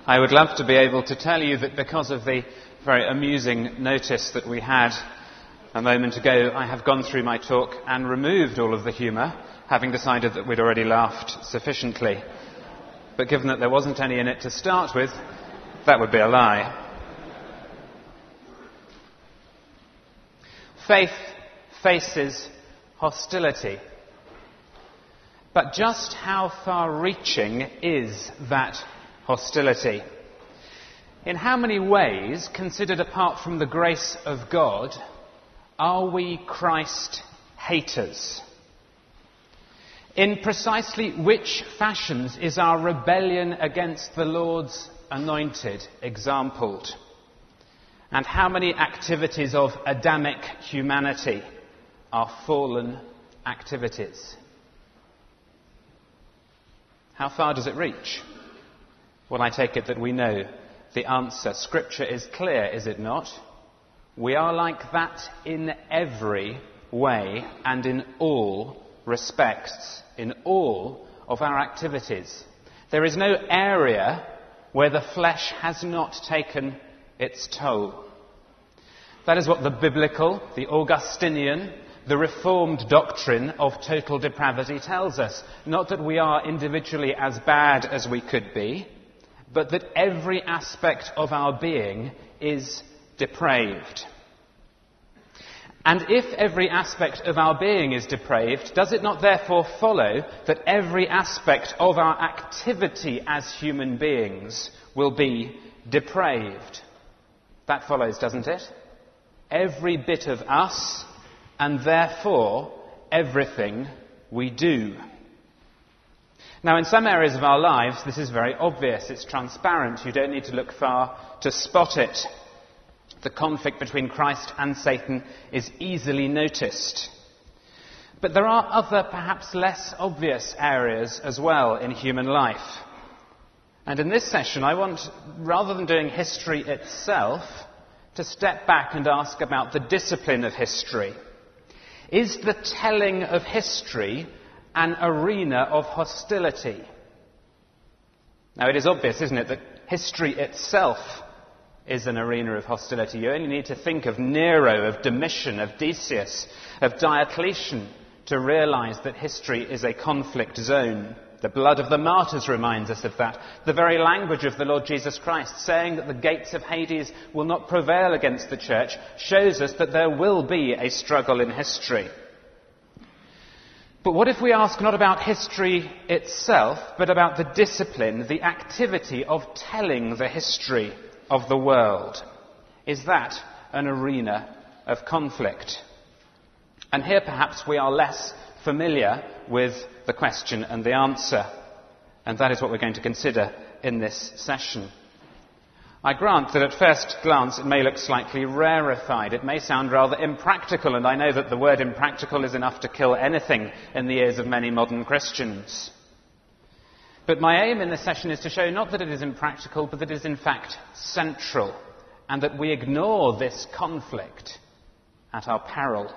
I would love to be able to tell you that because of the very amusing notice that we had a moment ago, I have gone through my talk and removed all of the humour, having decided that we'd already laughed sufficiently. But given that there wasn't any in it to start with, that would be a lie. Faith faces hostility. But just how far-reaching is that hostility? In how many ways, considered apart from the grace of God, are we Christ haters? In precisely which fashions is our rebellion against the Lord's anointed exampled? And how many activities of Adamic humanity are fallen activities? How far does it reach? Well, I take it that we know the answer. Scripture is clear, is it not? We are like that in every way and in all respects, in all of our activities. There is no area where the flesh has not taken its toll. That is what the biblical, the Augustinian, the Reformed doctrine of total depravity tells us. Not that we are individually as bad as we could be, but that every aspect of our being is depraved. And if every aspect of our being is depraved, does it not therefore follow that every aspect of our activity as human beings will be depraved? That follows, doesn't it? Every bit of us, and therefore everything we do. Now, in some areas of our lives, this is very obvious. It's transparent. You don't need to look far to spot it. The conflict between Christ and Satan is easily noticed. But there are other, perhaps less obvious areas as well in human life. And in this session, I want, rather than doing history itself, to step back and ask about the discipline of history. Is the telling of history an arena of hostility? Now, it is obvious, isn't it, that history itself is an arena of hostility. You only need to think of Nero, of Domitian, of Decius, of Diocletian to realize that history is a conflict zone. The blood of the martyrs reminds us of that. The very language of the Lord Jesus Christ, saying that the gates of Hades will not prevail against the church, shows us that there will be a struggle in history. But what if we ask not about history itself, but about the discipline, the activity of telling the history of the world? Is that an arena of conflict? And here perhaps we are less familiar with the question and the answer. And that is what we're going to consider in this session. I grant that at first glance it may look slightly rarefied. It may sound rather impractical, and I know that the word impractical is enough to kill anything in the ears of many modern Christians. But my aim in this session is to show not that it is impractical, but that it is in fact central, and that we ignore this conflict at our peril.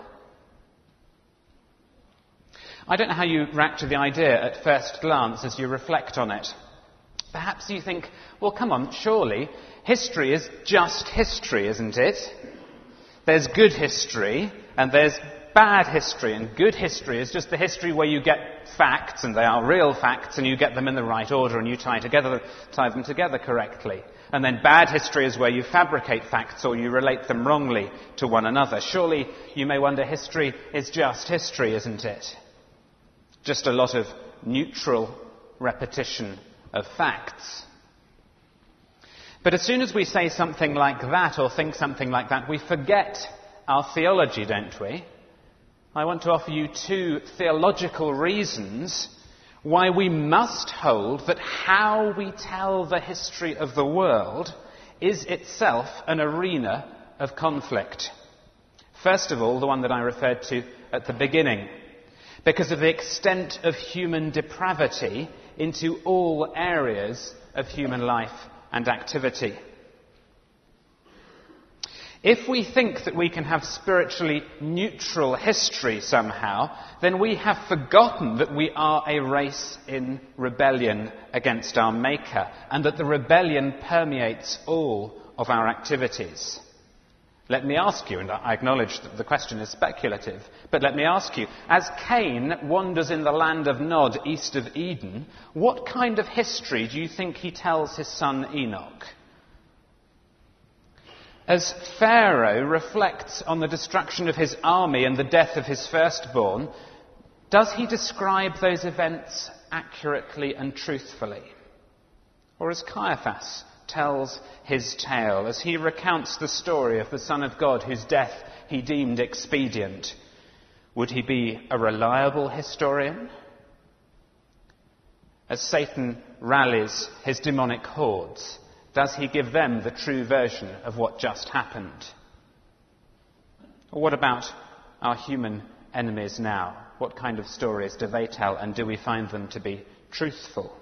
I don't know how you react to the idea at first glance as you reflect on it. Perhaps you think, well, come on, surely history is just history, isn't it? There's good history and there's bad history, and good history is just the history where you get facts, and they are real facts, and you get them in the right order and you tie them together correctly. And then bad history is where you fabricate facts or you relate them wrongly to one another. Surely, you may wonder, history is just history, isn't it? Just a lot of neutral repetition of facts. But as soon as we say something like that or think something like that, we forget our theology, don't we? I want to offer you two theological reasons why we must hold that how we tell the history of the world is itself an arena of conflict. First of all, the one that I referred to at the beginning. Because of the extent of human depravity into all areas of human life and activity. If we think that we can have spiritually neutral history somehow, then we have forgotten that we are a race in rebellion against our Maker, and that the rebellion permeates all of our activities. Let me ask you, and I acknowledge that the question is speculative, but let me ask you, as Cain wanders in the land of Nod east of Eden, what kind of history do you think he tells his son Enoch? As Pharaoh reflects on the destruction of his army and the death of his firstborn, does he describe those events accurately and truthfully? Or as Caiaphas tells his tale, as he recounts the story of the Son of God whose death he deemed expedient, would he be a reliable historian? As Satan rallies his demonic hordes, does he give them the true version of what just happened? Or what about our human enemies now? What kind of stories do they tell, and do we find them to be truthful?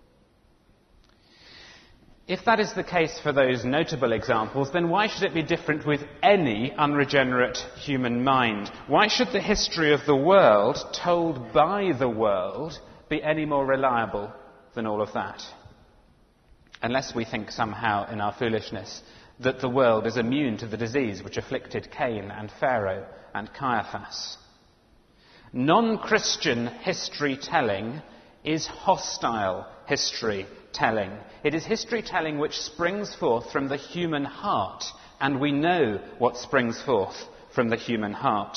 If that is the case for those notable examples, then why should it be different with any unregenerate human mind? Why should the history of the world, told by the world, be any more reliable than all of that? Unless we think somehow in our foolishness that the world is immune to the disease which afflicted Cain and Pharaoh and Caiaphas. Non-Christian history telling is hostile history telling. It is history telling which springs forth from the human heart, and we know what springs forth from the human heart.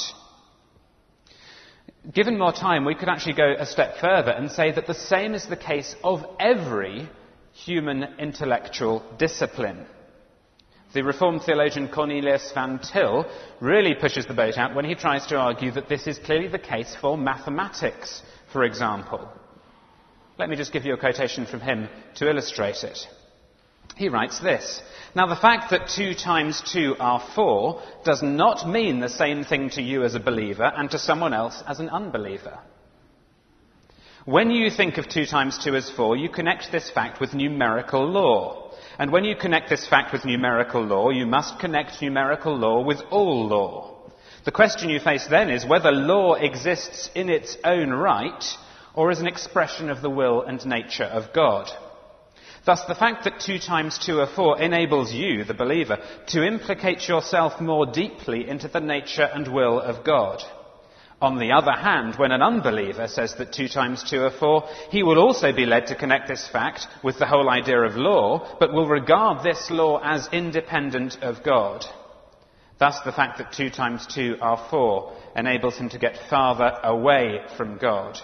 Given more time, we could actually go a step further and say that the same is the case of every human intellectual discipline. The Reformed theologian Cornelius van Til really pushes the boat out when he tries to argue that this is clearly the case for mathematics, for example. Let me just give you a quotation from him to illustrate it. He writes this: "Now the fact that 2 times 2 are 4 does not mean the same thing to you as a believer and to someone else as an unbeliever. When you think of 2 times 2 as 4, you connect this fact with numerical law. And when you connect this fact with numerical law, you must connect numerical law with all law. The question you face then is whether law exists in its own right or as an expression of the will and nature of God. Thus, the fact that 2 times 2 are 4 enables you, the believer, to implicate yourself more deeply into the nature and will of God. On the other hand, when an unbeliever says that 2 times 2 are 4, he will also be led to connect this fact with the whole idea of law, but will regard this law as independent of God. Thus, the fact that 2 times 2 are 4 enables him to get farther away from God."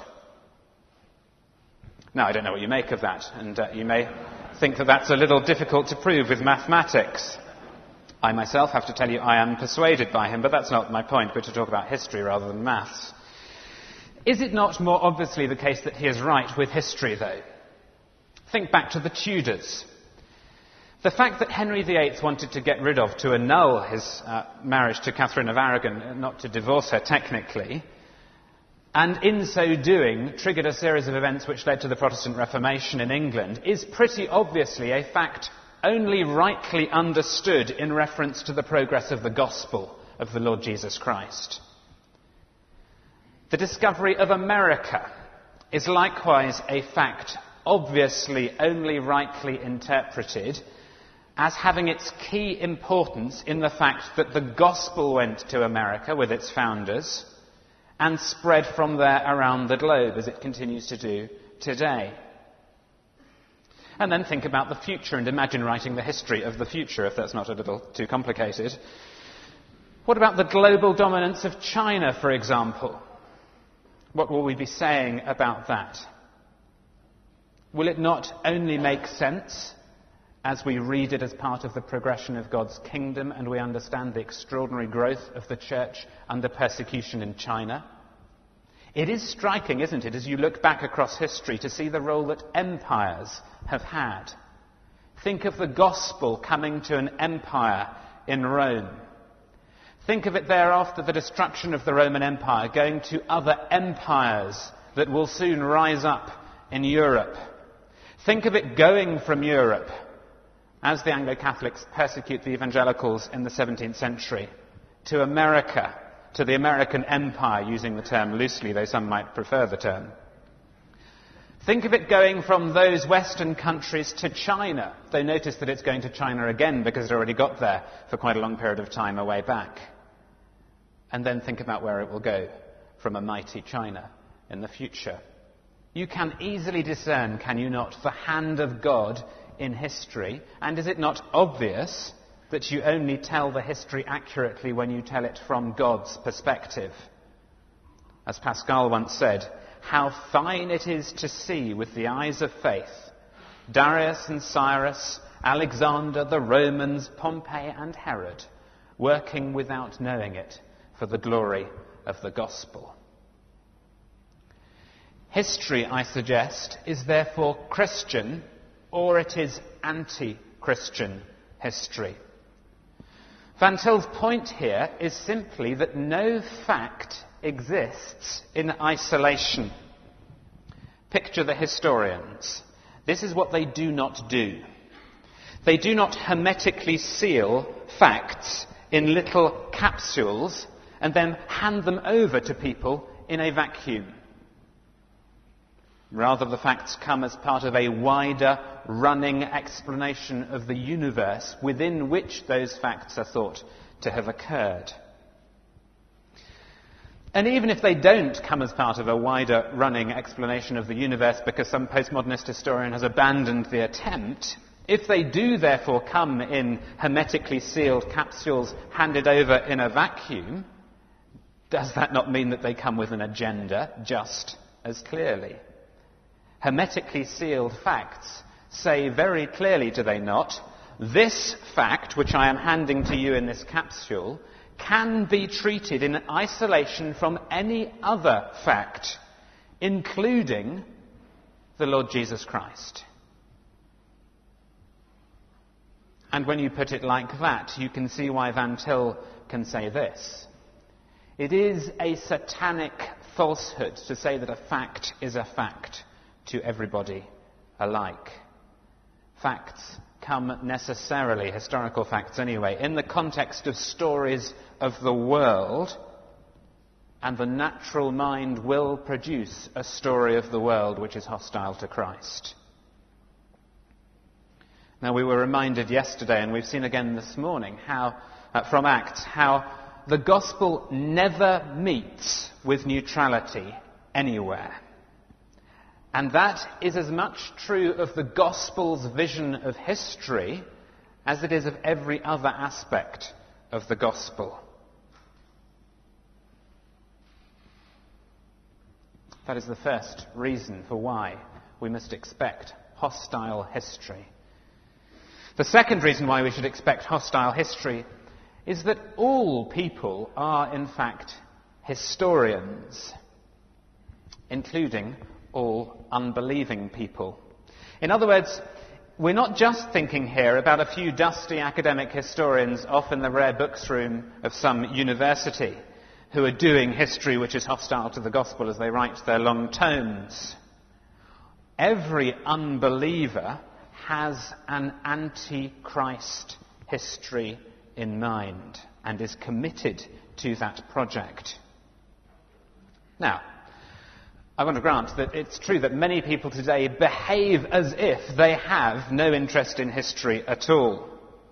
Now, I don't know what you make of that, and you may think that that's a little difficult to prove with mathematics. I myself have to tell you I am persuaded by him, but that's not my point. We're to talk about history rather than maths. Is it not more obviously the case that he is right with history, though? Think back to the Tudors. The fact that Henry VIII wanted to get rid of, to annul his marriage to Catherine of Aragon, not to divorce her technically, and in so doing triggered a series of events which led to the Protestant Reformation in England, is pretty obviously a fact only rightly understood in reference to the progress of the gospel of the Lord Jesus Christ. The discovery of America is likewise a fact obviously only rightly interpreted as having its key importance in the fact that the gospel went to America with its founders and spread from there around the globe, as it continues to do today. And then think about the future and imagine writing the history of the future, if that's not a little too complicated. What about the global dominance of China, for example? What will we be saying about that? Will it not only make sense as we read it as part of the progression of God's kingdom and we understand the extraordinary growth of the church under persecution in China? It is striking, isn't it, as you look back across history to see the role that empires have had. Think of the gospel coming to an empire in Rome. Think of it there after the destruction of the Roman Empire, going to other empires that will soon rise up in Europe. Think of it going from Europe as the Anglo-Catholics persecute the evangelicals in the 17th century, to America, to the American empire, using the term loosely, though some might prefer the term. Think of it going from those Western countries to China, though notice that it's going to China again because it already got there for quite a long period of time away back. And then think about where it will go from a mighty China in the future. You can easily discern, can you not, the hand of God in history, and is it not obvious that you only tell the history accurately when you tell it from God's perspective? As Pascal once said, how fine it is to see with the eyes of faith Darius and Cyrus, Alexander, the Romans, Pompey and Herod, working without knowing it for the glory of the gospel. History, I suggest, is therefore Christian, or it is anti-Christian history. Van Til's point here is simply that no fact exists in isolation. Picture the historians. This is what they do not do. They do not hermetically seal facts in little capsules and then hand them over to people in a vacuum. Rather, the facts come as part of a wider, running explanation of the universe within which those facts are thought to have occurred. And even if they don't come as part of a wider, running explanation of the universe because some postmodernist historian has abandoned the attempt, if they do therefore come in hermetically sealed capsules handed over in a vacuum, does that not mean that they come with an agenda just as clearly? Hermetically sealed facts say very clearly, do they not, this fact which I am handing to you in this capsule can be treated in isolation from any other fact, including the Lord Jesus Christ. And when you put it like that, you can see why Van Til can say this. It is a satanic falsehood to say that a fact is a fact to everybody alike. Facts come necessarily, historical facts anyway, in the context of stories of the world, and the natural mind will produce a story of the world which is hostile to Christ. Now, we were reminded yesterday, and we've seen again this morning, how from Acts, how the gospel never meets with neutrality anywhere. And that is as much true of the gospel's vision of history as it is of every other aspect of the gospel. That is the first reason for why we must expect hostile history. The second reason why we should expect hostile history is that all people are, in fact, historians, including all unbelieving people. In other words, we're not just thinking here about a few dusty academic historians off in the rare books room of some university who are doing history which is hostile to the gospel as they write their long tomes. Every unbeliever has an anti-Christ history in mind and is committed to that project. Now, I want to grant that it's true that many people today behave as if they have no interest in history at all.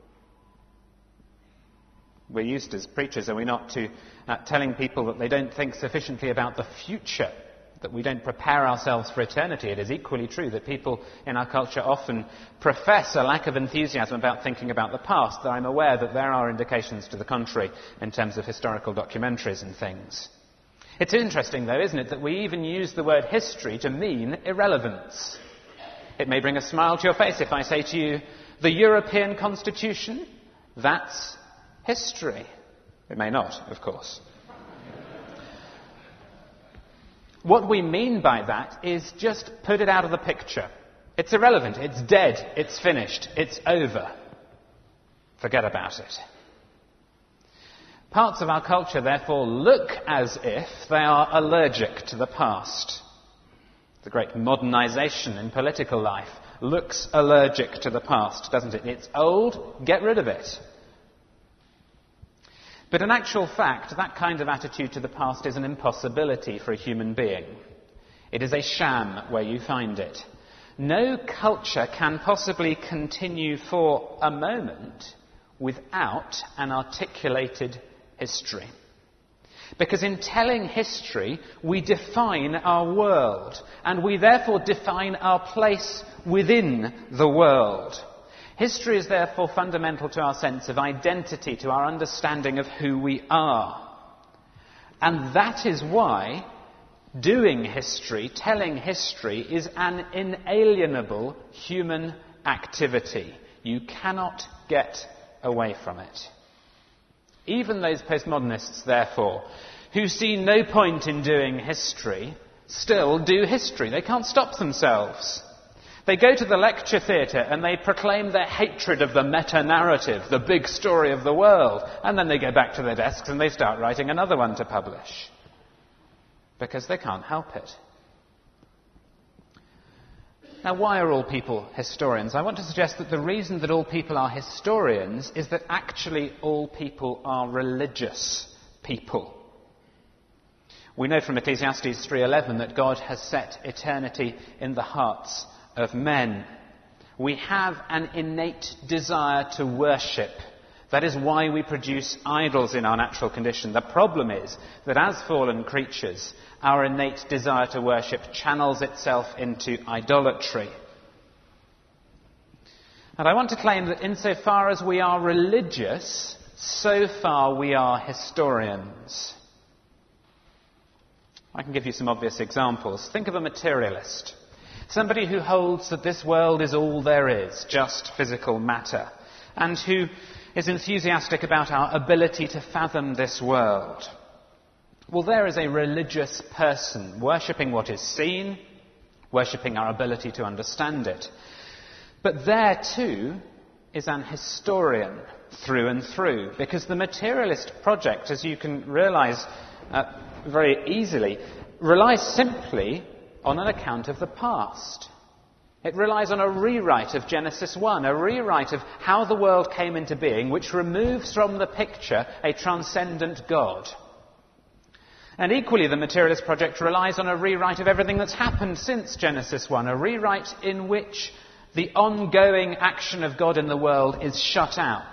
We're used as preachers, are we not, to telling people that they don't think sufficiently about the future, that we don't prepare ourselves for eternity. It is equally true that people in our culture often profess a lack of enthusiasm about thinking about the past, though I'm aware that there are indications to the contrary in terms of historical documentaries and things. It's interesting, though, isn't it, that we even use the word history to mean irrelevance. It may bring a smile to your face if I say to you, the European Constitution, that's history. It may not, of course. What we mean by that is just put it out of the picture. It's irrelevant, it's dead, it's finished, it's over. Forget about it. Parts of our culture, therefore, look as if they are allergic to the past. The great modernisation in political life looks allergic to the past, doesn't it? It's old, get rid of it. But in actual fact, that kind of attitude to the past is an impossibility for a human being. It is a sham where you find it. No culture can possibly continue for a moment without an articulated history. Because in telling history, we define our world, and we therefore define our place within the world. History is therefore fundamental to our sense of identity, to our understanding of who we are. And that is why doing history, telling history, is an inalienable human activity. You cannot get away from it. Even those postmodernists, therefore, who see no point in doing history, still do history. They can't stop themselves. They go to the lecture theatre and they proclaim their hatred of the meta-narrative, the big story of the world, and then they go back to their desks and they start writing another one to publish. Because they can't help it. Now, why are all people historians? I want to suggest that the reason that all people are historians is that actually all people are religious people. We know from Ecclesiastes 3:11 that God has set eternity in the hearts of men. We have an innate desire to worship. That is why we produce idols in our natural condition. The problem is that as fallen creatures, our innate desire to worship channels itself into idolatry. And I want to claim that insofar as we are religious, so far we are historians. I can give you some obvious examples. Think of a materialist. Somebody who holds that this world is all there is, just physical matter, and who is enthusiastic about our ability to fathom this world. Well, there is a religious person worshipping what is seen, worshipping our ability to understand it. But there too is an historian through and through, because the materialist project, as you can realise very easily, relies simply on an account of the past. It relies on a rewrite of Genesis 1, a rewrite of how the world came into being, which removes from the picture a transcendent God. And equally, the materialist project relies on a rewrite of everything that's happened since Genesis 1, a rewrite in which the ongoing action of God in the world is shut out.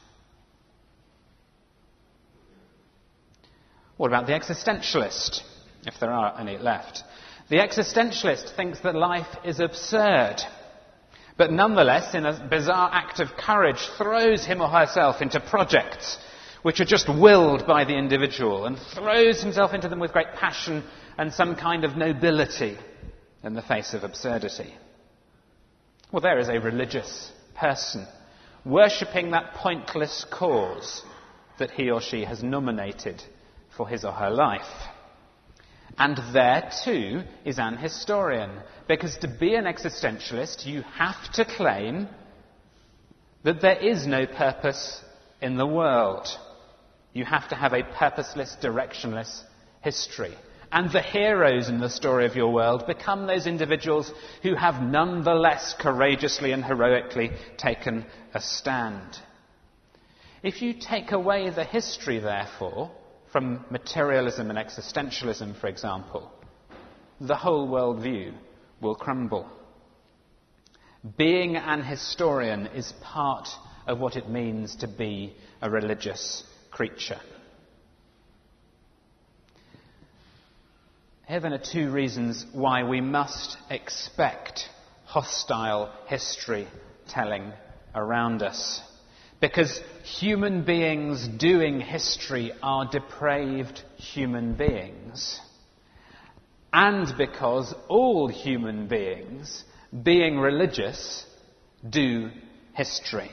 What about the existentialist, if there are any left? The existentialist thinks that life is absurd, but nonetheless, in a bizarre act of courage, throws him or herself into projects which are just willed by the individual, and throws himself into them with great passion and some kind of nobility in the face of absurdity. Well, there is a religious person worshipping that pointless cause that he or she has nominated for his or her life. And there too is an historian, because to be an existentialist you have to claim that there is no purpose in the world. You have to have a purposeless, directionless history. And the heroes in the story of your world become those individuals who have nonetheless courageously and heroically taken a stand. If you take away the history, therefore, from materialism and existentialism, for example, the whole worldview will crumble. Being an historian is part of what it means to be a religious creature. Here then are two reasons why we must expect hostile history telling around us. Because human beings doing history are depraved human beings. And because all human beings, being religious, do history.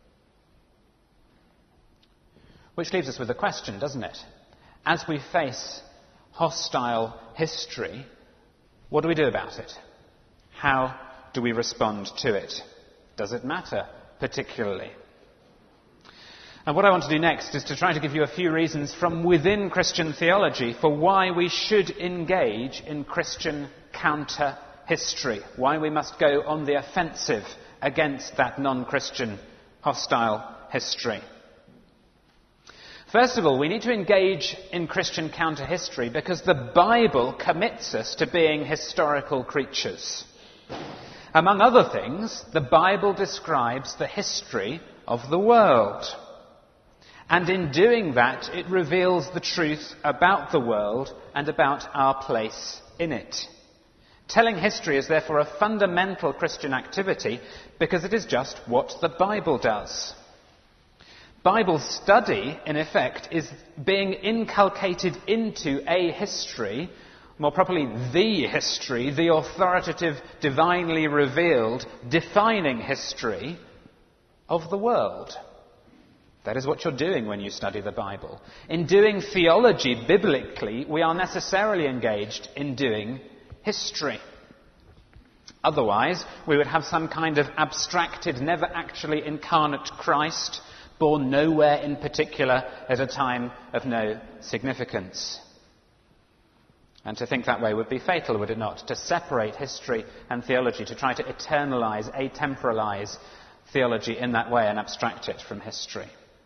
Which leaves us with a question, doesn't it? As we face hostile history, what do we do about it? How do we respond to it? Does it matter particularly? And what I want to do next is to try to give you a few reasons from within Christian theology for why we should engage in Christian counter history, why we must go on the offensive against that non-Christian hostile history. First of all, we need to engage in Christian counter-history because the Bible commits us to being historical creatures. Among other things, the Bible describes the history of the world. And in doing that, it reveals the truth about the world and about our place in it. Telling history is therefore a fundamental Christian activity because it is just what the Bible does. Bible study, in effect, is being inculcated into a history, more properly the history, the authoritative, divinely revealed, defining history of the world. That is what you're doing when you study the Bible. In doing theology biblically, we are necessarily engaged in doing history. Otherwise, we would have some kind of abstracted, never actually incarnate Christ, born nowhere in particular at a time of no significance. And to think that way would be fatal, would it not? To separate history and theology, to try to eternalize, atemporalize theology in that way and abstract it from history.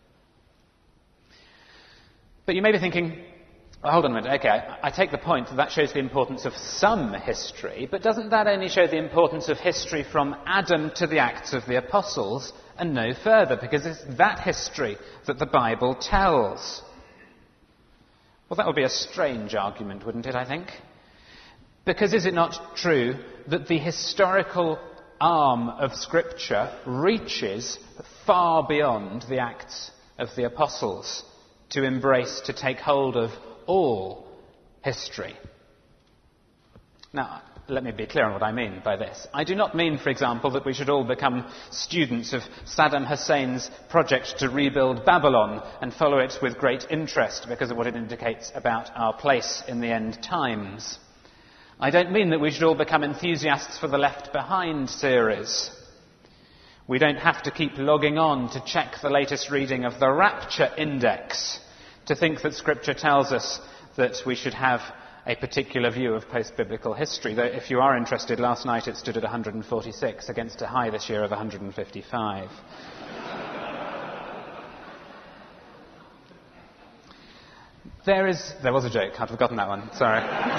But you may be thinking, well, hold on a minute, okay, I take the point that shows the importance of some history, but doesn't that only show the importance of history from Adam to the Acts of the Apostles and no further, because it's that history that the Bible tells? Well, that would be a strange argument, wouldn't it, I think? Because is it not true that the historical arm of Scripture reaches far beyond the Acts of the Apostles to embrace, to take hold of all history? Now, let me be clear on what I mean by this. I do not mean, for example, that we should all become students of Saddam Hussein's project to rebuild Babylon and follow it with great interest because of what it indicates about our place in the end times. I don't mean that we should all become enthusiasts for the Left Behind series. We don't have to keep logging on to check the latest reading of the Rapture Index to think that Scripture tells us that we should have a particular view of post-biblical history. Though if you are interested, last night it stood at 146 against a high this year of 155. There was a joke, I'd forgotten that one, sorry.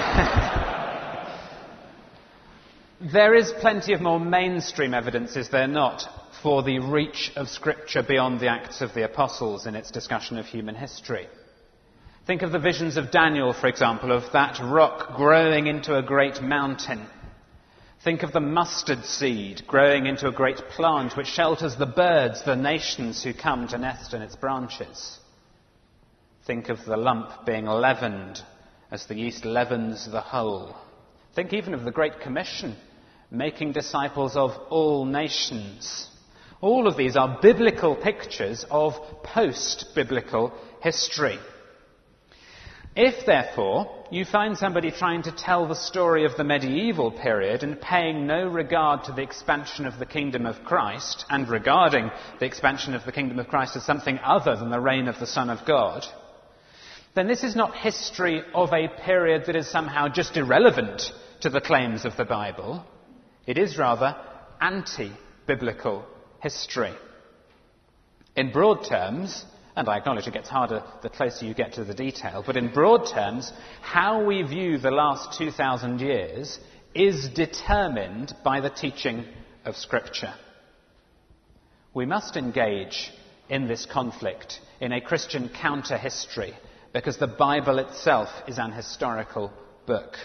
There is plenty of more mainstream evidence, is there not, for the reach of Scripture beyond the Acts of the Apostles in its discussion of human history. Think of the visions of Daniel, for example, of that rock growing into a great mountain. Think of the mustard seed growing into a great plant which shelters the birds, the nations who come to nest in its branches. Think of the lump being leavened as the yeast leavens the whole. Think even of the Great Commission, making disciples of all nations. All of these are biblical pictures of post-biblical history. If, therefore, you find somebody trying to tell the story of the medieval period and paying no regard to the expansion of the kingdom of Christ, and regarding the expansion of the kingdom of Christ as something other than the reign of the Son of God, then this is not history of a period that is somehow just irrelevant to the claims of the Bible. It is rather anti-biblical history. In broad terms, and I acknowledge it gets harder the closer you get to the detail, but in broad terms, how we view the last 2,000 years is determined by the teaching of Scripture. We must engage in this conflict in a Christian counter-history because the Bible itself is an historical book.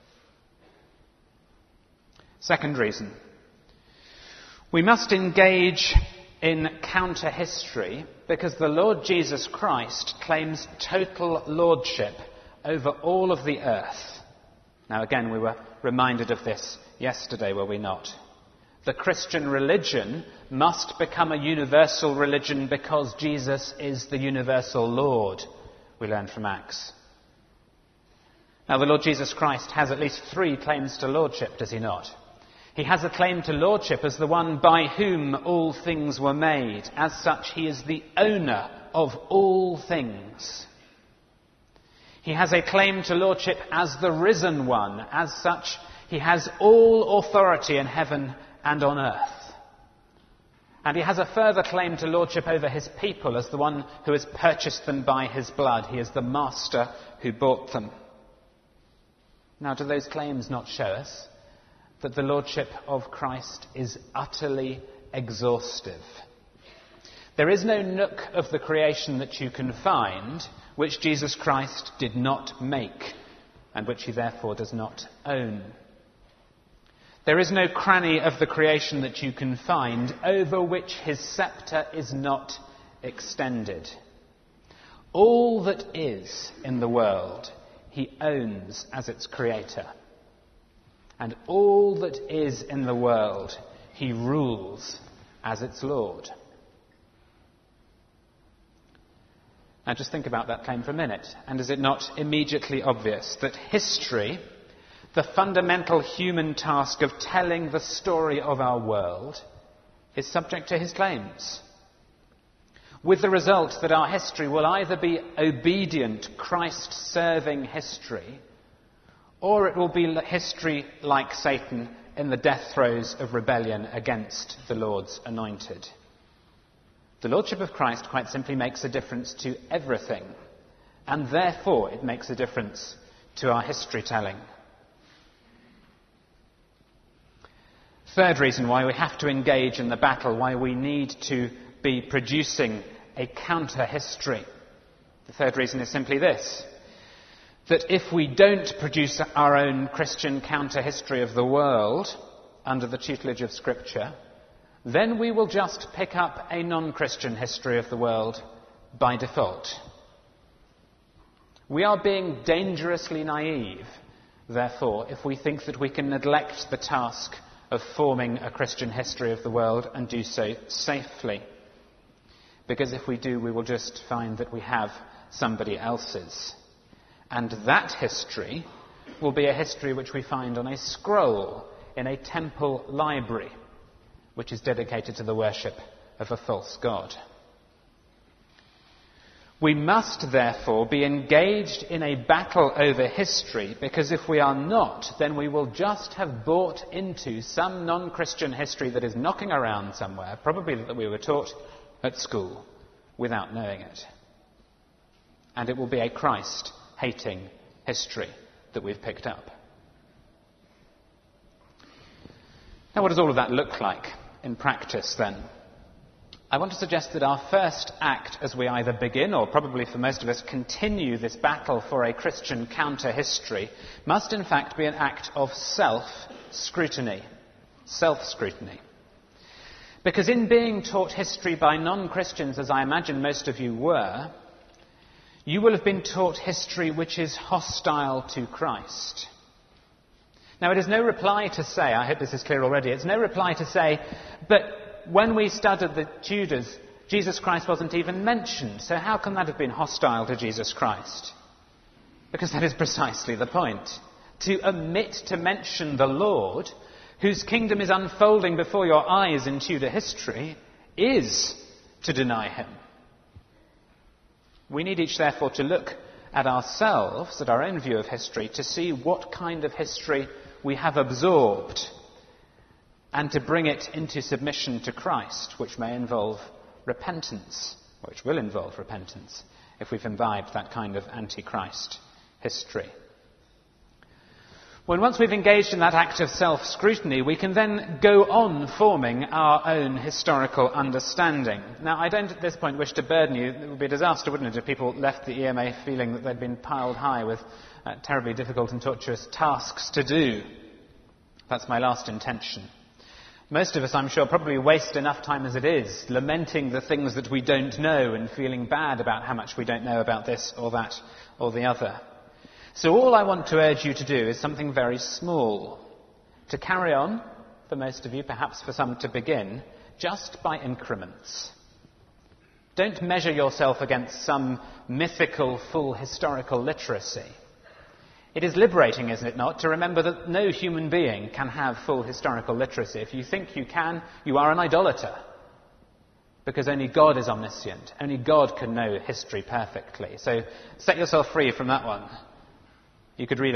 Second reason, we must engage in counter-history because the Lord Jesus Christ claims total lordship over all of the earth. Now again, we were reminded of this yesterday, were we not? The Christian religion must become a universal religion because Jesus is the universal Lord, we learn from Acts. Now the Lord Jesus Christ has at least 3 claims to lordship, does he not? He has a claim to lordship as the one by whom all things were made. As such, he is the owner of all things. He has a claim to lordship as the risen one. As such, He has all authority in heaven and on earth. And he has a further claim to lordship over his people as the one who has purchased them by his blood. He is the master who bought them. Now, do those claims not show us that the lordship of Christ is utterly exhaustive? There is no nook of the creation that you can find which Jesus Christ did not make and which he therefore does not own. There is no cranny of the creation that you can find over which his sceptre is not extended. All that is in the world he owns as its creator. And all that is in the world he rules as its Lord. Now just think about that claim for a minute. And is it not immediately obvious that history, the fundamental human task of telling the story of our world, is subject to his claims? With the result that our history will either be obedient, Christ-serving history, or it will be history like Satan in the death throes of rebellion against the Lord's anointed. The Lordship of Christ quite simply makes a difference to everything, and therefore it makes a difference to our history telling. Third reason why we have to engage in the battle, why we need to be producing a counter-history. The third reason is simply this: that if we don't produce our own Christian counter-history of the world under the tutelage of Scripture, then we will just pick up a non-Christian history of the world by default. We are being dangerously naive, therefore, if we think that we can neglect the task of forming a Christian history of the world and do so safely. Because if we do, we will just find that we have somebody else's. And that history will be a history which we find on a scroll in a temple library, which is dedicated to the worship of a false god. We must therefore be engaged in a battle over history, because if we are not, then we will just have bought into some non-Christian history that is knocking around somewhere, probably that we were taught at school, without knowing it. And it will be a Christ-hating history that we've picked up. Now, what does all of that look like in practice then? I want to suggest that our first act as we either begin or probably for most of us continue this battle for a Christian counter-history must in fact be an act of self-scrutiny. Self-scrutiny. Because in being taught history by non-Christians, as I imagine most of you were, you will have been taught history which is hostile to Christ. Now, it is no reply to say, I hope this is clear already, it's no reply to say, but when we studied the Tudors, Jesus Christ wasn't even mentioned, so how can that have been hostile to Jesus Christ? Because that is precisely the point. To omit to mention the Lord, whose kingdom is unfolding before your eyes in Tudor history, is to deny him. We need each, therefore, to look at ourselves, at our own view of history, to see what kind of history we have absorbed, and to bring it into submission to Christ, which may involve repentance, which will involve repentance, if we've imbibed that kind of anti-Christ history. When once we've engaged in that act of self-scrutiny, we can then go on forming our own historical understanding. Now, I don't at this point wish to burden you. It would be a disaster, wouldn't it, if people left the EMA feeling that they'd been piled high with terribly difficult and tortuous tasks to do. That's my last intention. Most of us, I'm sure, probably waste enough time as it is lamenting the things that we don't know and feeling bad about how much we don't know about this or that or the other. So all I want to urge you to do is something very small. To carry on, for most of you, perhaps for some to begin, just by increments. Don't measure yourself against some mythical full historical literacy. It is liberating, isn't it not, to remember that no human being can have full historical literacy. If you think you can, you are an idolater. Because only God is omniscient. Only God can know history perfectly. So set yourself free from that one. You could read a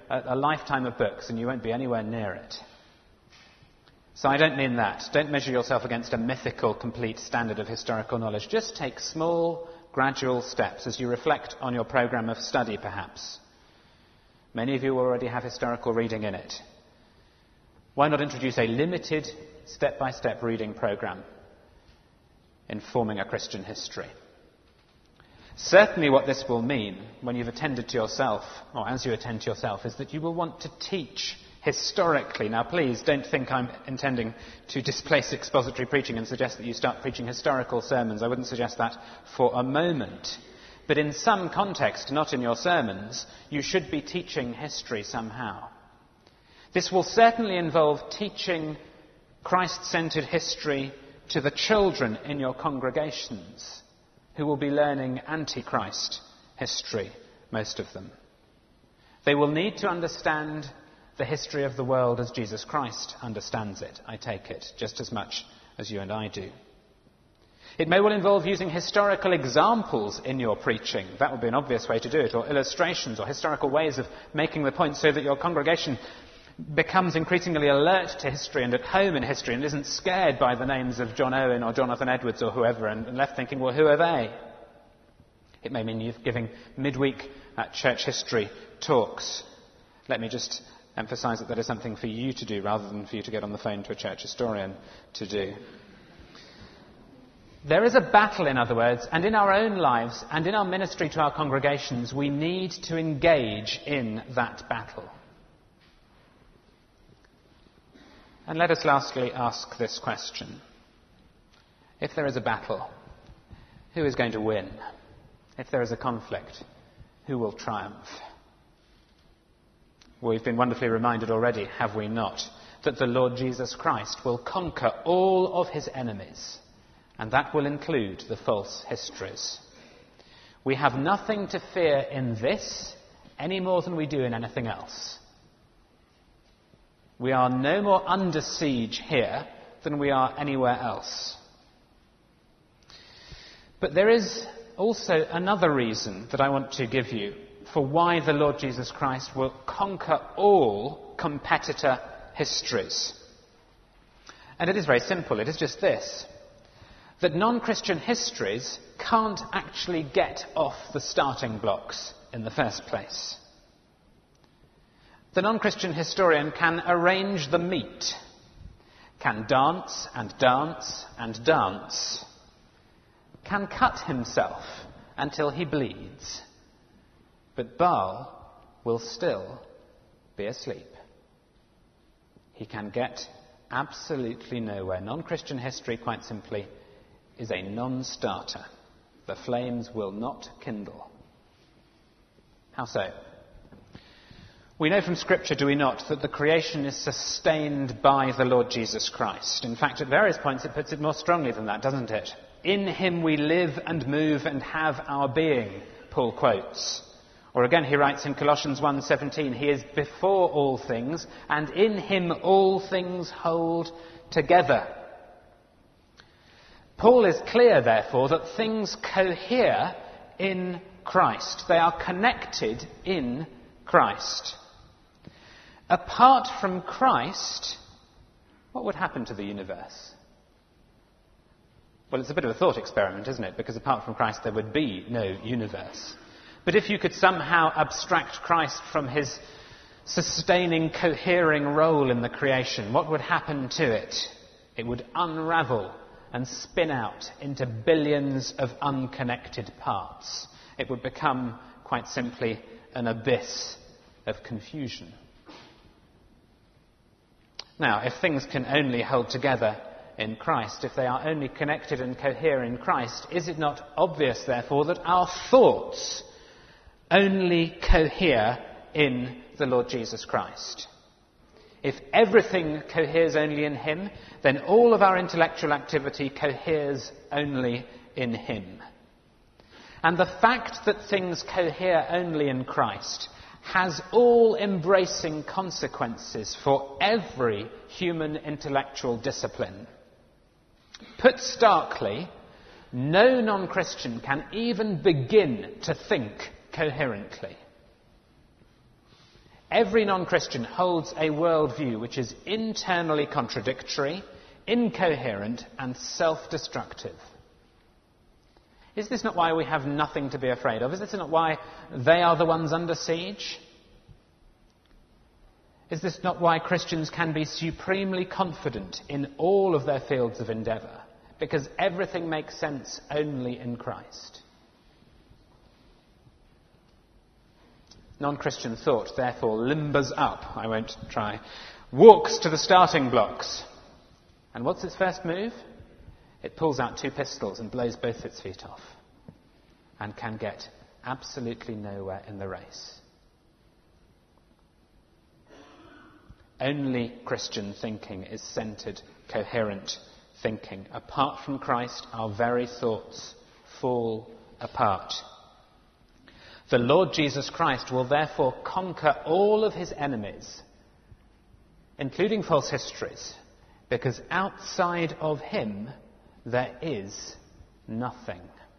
a lifetime of books and you won't be anywhere near it. So I don't mean that. Don't measure yourself against a mythical, complete standard of historical knowledge. Just take small, gradual steps as you reflect on your programme of study, perhaps. Many of you already have historical reading in it. Why not introduce a limited, step-by-step reading programme informing a Christian history? Certainly what this will mean when you've attended to yourself, or as you attend to yourself, is that you will want to teach historically. Now please don't think I'm intending to displace expository preaching and suggest that you start preaching historical sermons. I wouldn't suggest that for a moment. But in some context, not in your sermons, you should be teaching history somehow. This will certainly involve teaching Christ-centred history to the children in your congregations, who will be learning Antichrist history, most of them. They will need to understand the history of the world as Jesus Christ understands it, I take it, just as much as you and I do. It may well involve using historical examples in your preaching. That would be an obvious way to do it, or illustrations, or historical ways of making the point so that your congregation becomes increasingly alert to history and at home in history and isn't scared by the names of John Owen or Jonathan Edwards or whoever and left thinking, well, who are they? It may mean you're giving midweek church history talks. Let me just emphasise that is something for you to do rather than for you to get on the phone to a church historian to do. There is a battle, in other words, and in our own lives and in our ministry to our congregations, we need to engage in that battle. And let us lastly ask this question. If there is a battle, who is going to win? If there is a conflict, who will triumph? We've been wonderfully reminded already, have we not, that the Lord Jesus Christ will conquer all of his enemies, and that will include the false histories. We have nothing to fear in this any more than we do in anything else. We are no more under siege here than we are anywhere else. But there is also another reason that I want to give you for why the Lord Jesus Christ will conquer all competitor histories. And it is very simple. It is just this, that non-Christian histories can't actually get off the starting blocks in the first place. The non-Christian historian can arrange the meat, can dance and dance and dance, can cut himself until he bleeds, but Baal will still be asleep. He can get absolutely nowhere. Non-Christian history, quite simply, is a non-starter. The flames will not kindle. How so? We know from Scripture, do we not, that the creation is sustained by the Lord Jesus Christ. In fact, at various points it puts it more strongly than that, doesn't it? In him we live and move and have our being, Paul quotes. Or again he writes in Colossians 1:17, he is before all things, and in him all things hold together. Paul is clear, therefore, that things cohere in Christ. They are connected in Christ. Apart from Christ, what would happen to the universe? Well, it's a bit of a thought experiment, isn't it? Because apart from Christ, there would be no universe. But if you could somehow abstract Christ from his sustaining, cohering role in the creation, what would happen to it? It would unravel and spin out into billions of unconnected parts. It would become, quite simply, an abyss of confusion. Now, if things can only hold together in Christ, if they are only connected and cohere in Christ, is it not obvious, therefore, that our thoughts only cohere in the Lord Jesus Christ? If everything coheres only in him, then all of our intellectual activity coheres only in him. And the fact that things cohere only in Christ has all-embracing consequences for every human intellectual discipline. Put starkly, no non-Christian can even begin to think coherently. Every non-Christian holds a worldview which is internally contradictory, incoherent, and self-destructive. Is this not why we have nothing to be afraid of? Is this not why they are the ones under siege? Is this not why Christians can be supremely confident in all of their fields of endeavour? Because everything makes sense only in Christ. Non-Christian thought, therefore, limbers up, I won't try, walks to the starting blocks. And what's its first move? It pulls out 2 pistols and blows both its feet off, and can get absolutely nowhere in the race. Only Christian thinking is centred, coherent thinking. Apart from Christ, our very thoughts fall apart. The Lord Jesus Christ will therefore conquer all of his enemies, including false histories, because outside of him there is nothing.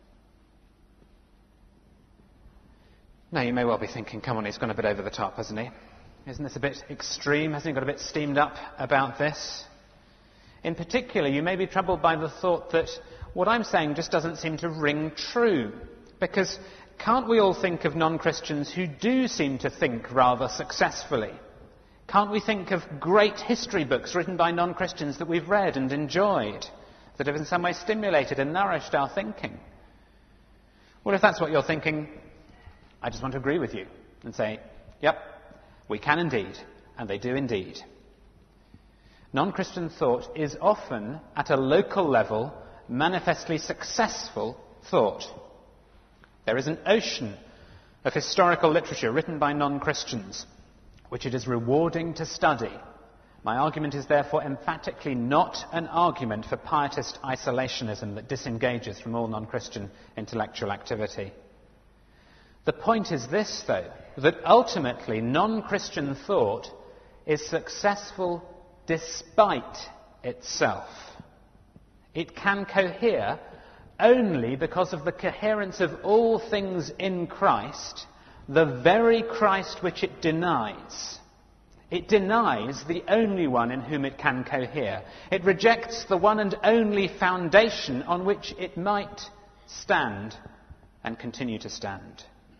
Now you may well be thinking, come on, he's gone a bit over the top, hasn't he? Isn't this a bit extreme? Hasn't he got a bit steamed up about this? In particular, you may be troubled by the thought that what I'm saying just doesn't seem to ring true, because can't we all think of non-Christians who do seem to think rather successfully? Can't we think of great history books written by non-Christians that we've read and enjoyed, that have in some way stimulated and nourished our thinking? Well, if that's what you're thinking, I just want to agree with you and say, yep, we can indeed, and they do indeed. Non-Christian thought is often, at a local level, manifestly successful thought. There is an ocean of historical literature written by non-Christians, which it is rewarding to study. My argument is therefore emphatically not an argument for pietist isolationism that disengages from all non-Christian intellectual activity. The point is this, though, that ultimately non-Christian thought is successful despite itself. It can cohere only because of the coherence of all things in Christ, the very Christ which it denies. It denies the only one in whom it can cohere. It rejects the one and only foundation on which it might stand and continue to stand.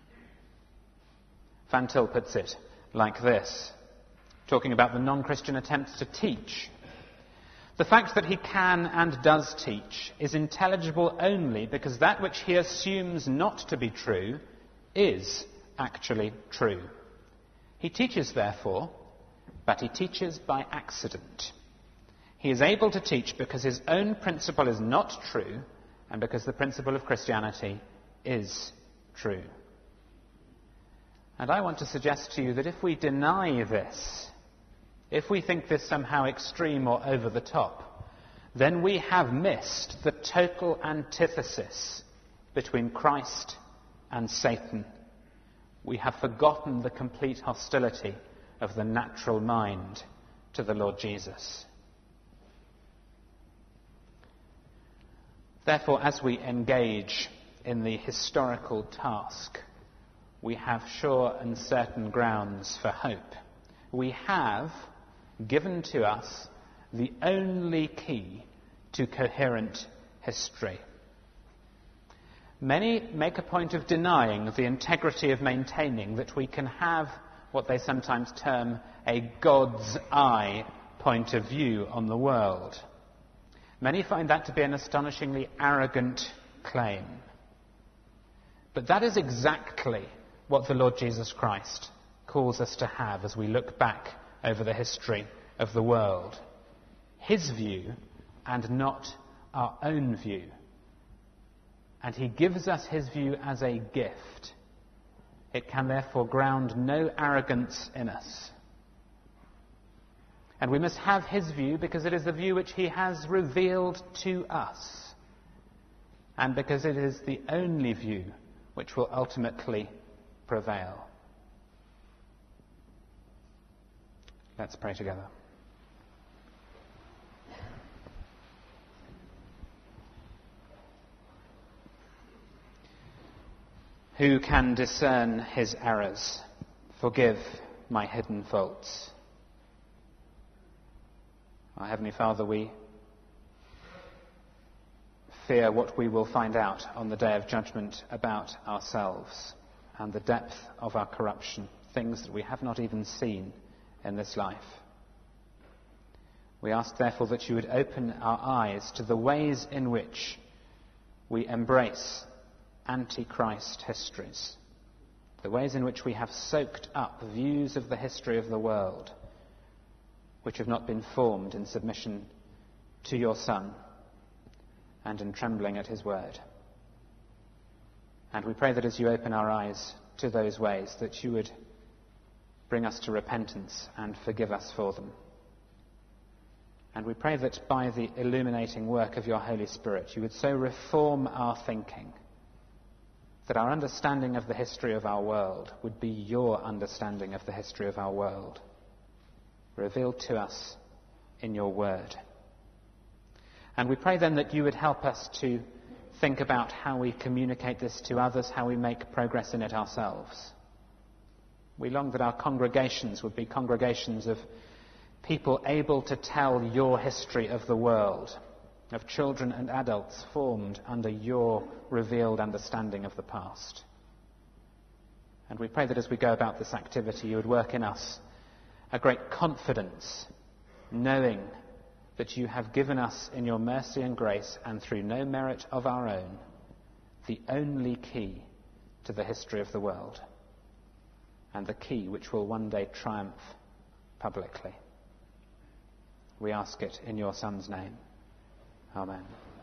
Van Til puts it like this, talking about the non-Christian attempts to teach. The fact that he can and does teach is intelligible only because that which he assumes not to be true is actually true. He teaches, therefore, but he teaches by accident. He is able to teach because his own principle is not true and because the principle of Christianity is true. And I want to suggest to you that if we deny this, if we think this somehow extreme or over the top, then we have missed the total antithesis between Christ and Satan. We have forgotten the complete hostility of the natural mind to the Lord Jesus. Therefore, as we engage in the historical task, we have sure and certain grounds for hope. We have given to us the only key to coherent history. Many make a point of denying the integrity of maintaining that we can have what they sometimes term a God's eye point of view on the world. Many find that to be an astonishingly arrogant claim. But that is exactly what the Lord Jesus Christ calls us to have as we look back over the history of the world. His view and not our own view. And he gives us his view as a gift. It can therefore ground no arrogance in us. And we must have his view because it is the view which he has revealed to us. And because it is the only view which will ultimately prevail. Let's pray together. Who can discern his errors? Forgive my hidden faults. Our Heavenly Father, we fear what we will find out on the day of judgment about ourselves and the depth of our corruption, things that we have not even seen in this life. We ask, therefore, that you would open our eyes to the ways in which we embrace anti-Christ histories, the ways in which we have soaked up views of the history of the world which have not been formed in submission to your Son and in trembling at his word. And we pray that as you open our eyes to those ways, that you would bring us to repentance and forgive us for them. And we pray that by the illuminating work of your Holy Spirit, you would so reform our thinking that our understanding of the history of our world would be your understanding of the history of our world, revealed to us in your word. And we pray then that you would help us to think about how we communicate this to others, how we make progress in it ourselves. We long that our congregations would be congregations of people able to tell your history of the world, of children and adults formed under your revealed understanding of the past. And we pray that as we go about this activity, you would work in us a great confidence, knowing that you have given us in your mercy and grace, and through no merit of our own, the only key to the history of the world, and the key which will one day triumph publicly. We ask it in your Son's name. Amen.